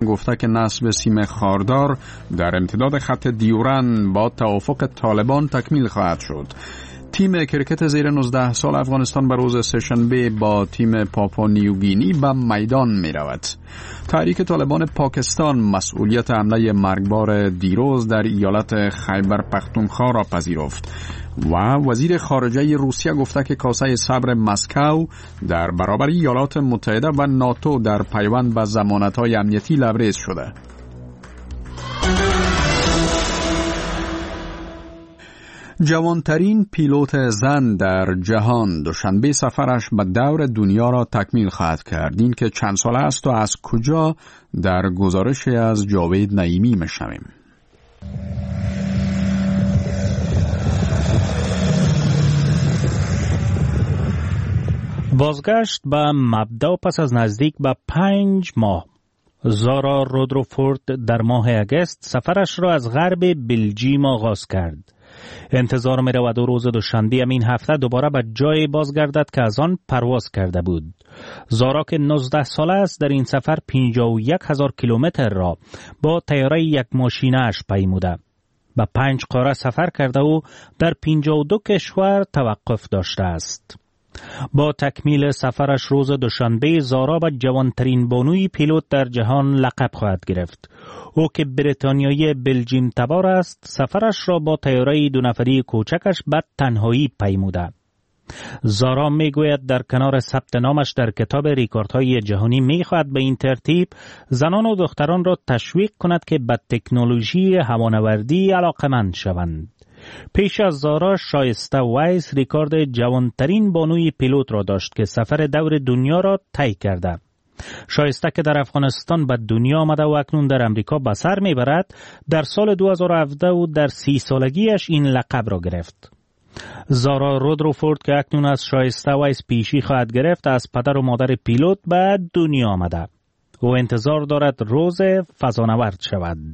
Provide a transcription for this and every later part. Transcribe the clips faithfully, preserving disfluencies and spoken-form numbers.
گفته که نصب سیم خاردار در امتداد خط دیورن با توافق طالبان تکمیل خواهد شد. تیم کرکت زیر نوزده سال افغانستان به روز سه‌شنبه با تیم پاپوا نیوگینی به میدان می رود. تحریک طالبان پاکستان مسئولیت حمله مرگبار دیروز در ایالت خیبر پختونخوا را پذیرفت و وزیر خارجه روسیه گفته که کاسه صبر مسکو در برابر ایالات متحده و ناتو در پیوند به ضمانت‌های امنیتی لبریز شده. جوانترین پیلوت زن در جهان دوشنبه سفرش به دور دنیا را تکمیل خواهد کرد. این که چند ساله است و از کجا در گزارش از جاوید نعیمی میشنویم. بازگشت به مبدا پس از نزدیک به پنج ماه. زارا رودروفورد در ماه اگست سفرش را از غرب بلژیم آغاز کرد. انتظار می رود و روز دوشنبه این هفته دوباره به جای بازگردد که از آن پرواز کرده بود. زارا که نوزده ساله است در این سفر پنجاه و یک هزار کیلومتر را با طیاره یک ماشینه اش پیموده. به پنج قاره سفر کرده و در پنجاه و دو کشور توقف داشته است. با تکمیل سفرش روز دوشنبه زارا به جوانترین بانوی پیلوت در جهان لقب خواهد گرفت. او که بریتانیایی بلژیم تبار است سفرش را با طیاره دو نفری کوچکش به تنهایی پیموده. زارا می گوید در کنار ثبت نامش در کتاب ریکوردهای جهانی می خواهد به این ترتیب زنان و دختران را تشویق کند که به تکنولوژی هوانوردی علاقمند شوند. پیش از زارا شایسته وایس ریکارد جوانترین بانوی پیلوت را داشت که سفر دور دنیا را طی کرده. شایسته که در افغانستان به دنیا آمده و اکنون در امریکا به سر میبرد در سال دو هزار و هفده و در سی سالگیش این لقب را گرفت. زارا رودروفورد که اکنون از شایسته وایس پیشی خواهد گرفت از پدر و مادر پیلوت به دنیا آمده و انتظار دارد روز فضانورد شود.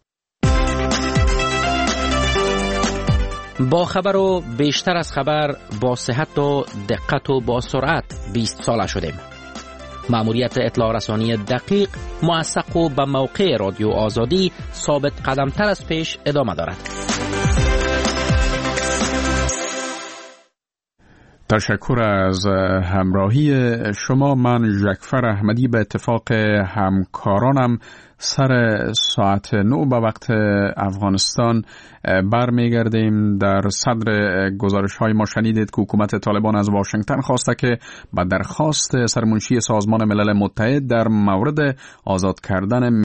با خبر و بیشتر از خبر با صحت و دقت و با سرعت بیست ساله شدیم. مأموریت اطلاع رسانی دقیق، موثق و به موقع رادیو آزادی ثابت قدمتر از پیش ادامه دارد. تشکر از همراهی شما. من ژکفر احمدی به اتفاق همکارانم سر ساعت نو به وقت افغانستان برمیگردیم. در صدر گزارش های ما شنیدید که حکومت طالبان از واشنگتن خواسته که به درخواست سرمنشی سازمان ملل متحد در مورد آزاد کردن